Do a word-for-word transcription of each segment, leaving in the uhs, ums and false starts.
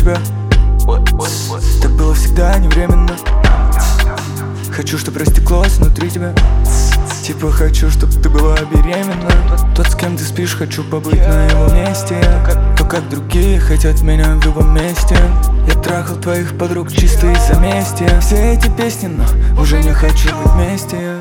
тебя. Так было всегда, не временно. Хочу, чтоб растеклось внутри тебя. Типа хочу, чтоб ты была беременна. Тот, с кем ты спишь, хочу побыть на его месте. То, как другие хотят меня в любом месте. Я трахал твоих подруг чисто из-за мести. Все эти песни, но уже не хочу быть вместе.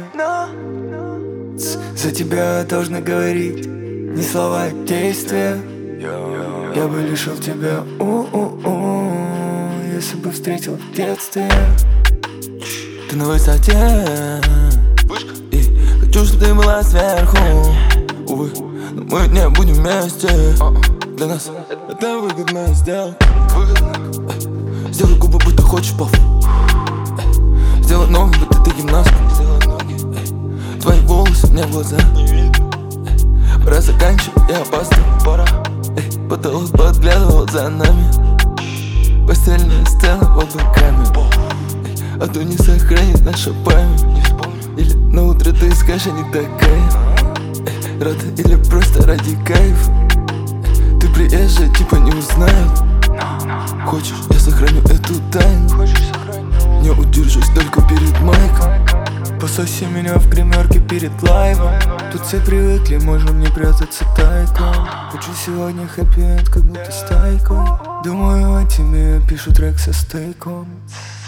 За тебя должны говорить не слова, а действия. Я бы лишил тебя, у-у-у, если бы встретил в детстве. Ты на высоте, и хочу, чтобы ты была сверху. Увы, но мы не будем вместе. Для нас это выгодная сделка. Сделай губы, будто хочешь пов. Сделай ноги, будто ты гимнастка. Твои волосы мне в глаза. Пора заканчивать, я опаздываю. Пора. Потолок подглядывал за нами. Постельная сцена в облаками. А то не сохранит наша память. Или на утро ты скажешь, не такая. Рада или просто ради кайфа. Ты приезжая, типа не узнают. Хочешь, я сохраню эту тайну. Не удержусь только перед майком. Пососи меня в гримерке перед лайвом. Тут все привыкли, можем не прятаться тайком. Хочу сегодня хэппи-энд, как будто стайком. Думаю о тебе, пишу трек со стейком.